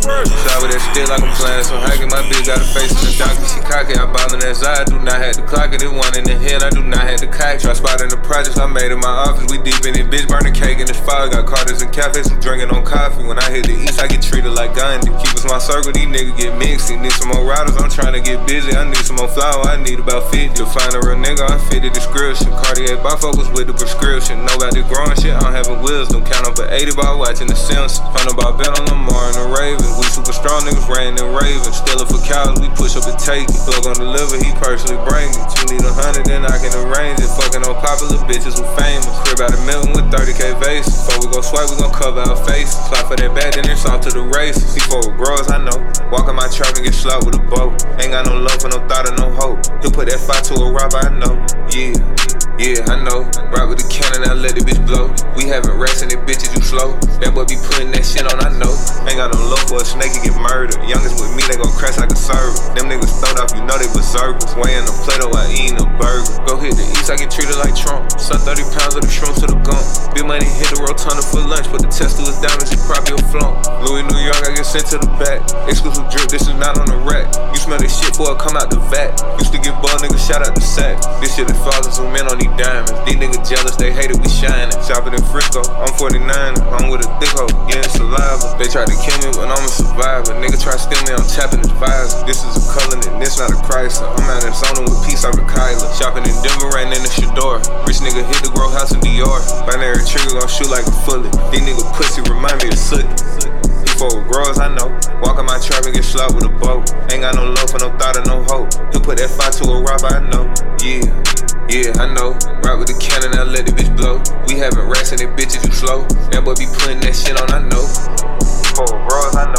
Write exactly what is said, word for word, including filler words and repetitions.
Shot with that stick like I'm playing so hacking. My bitch got a face in the donkey, she cocky. I ballin' that side, I do not have to clock it. It one in the head, I do not have to cock. Try spot in the projects, I made in my office. We deep in it, bitch, burning cake in this fire. Got Carters and cafes, I'm drinking on coffee. When I hit the east, I get treated like Gandhi. Keep us my circle, these niggas get mixed. Need some more riders, I'm trying to get busy. I need some more flour, I need about fifty. To find a real nigga, I fit the description. Cartier bifocals with the prescription. Nobody growing shit, I'm having wisdom. Count up at eighty by watching the Simpsons. Hundred by Ben on Lamar and the Ravens. We super strong niggas, rain and Ravens. Stealing for cows, we push up and take it. Plug on deliver, he personally bring it. You need a hundred, then I can arrange it. Fucking on popular bitches who famous. Crib out of Milton with thirty K vases. Before we go swipe, we gon' cover our faces. Fly for that bag, then it's off to the races. C four with growers, I know. Walk in my trap and get slapped with a boat. Ain't got no love for no thought or no hope. He'll put that fire to a robber, I know. Yeah. Yeah, I know. Ride with the cannon, I let the bitch blow. We haven't racing it, bitches, you slow. That boy be putting that shit on, I know. Ain't got no love for a snake, he get murdered. Youngest with me, they gon' crash like a server. Them niggas throwed off, you know they berserkers. Weighing a Play-Doh, I eatin' a burger. Go hit the east, I get treated like Trump. Suck thirty pounds of the shrooms to the gump. Big money hit the rotunda for lunch. Put the test to his diamonds, he probably a flunk. Louis, New York, I get sent to the back. Exclusive drip, this is not on the rack. You smell this shit before it come out the vat. Used to get ball niggas shot out the sack. This shit is falling, zoom in on these diamonds. These niggas jealous, they hate it, we shining. Shopping in Frisco, I'm forty-nine, I'm with a thick hoe, getting saliva. They tried to kill me, but I'm a survivor. Nigga try to steal me, I'm tapping his visor. This is a Cullinan, this not a Chrysler. I'm out in zona with peace over Kyla. Shopping in Denver, ran in the Shador. Rich nigga hit the grow house in Dior. Binary trigger gon' shoot like a fully. These nigga pussy remind me of Sookie. For growers, I know. Walk in my trap and get slapped with a boat. Ain't got no love for no thought or no hope. He'll put that fire to a robber, I know. Yeah, yeah, I know. Ride with the cannon, I let the bitch blow. We haven't racing it, bitches, you slow. That boy be putting that shit on, I know. For growers, I know.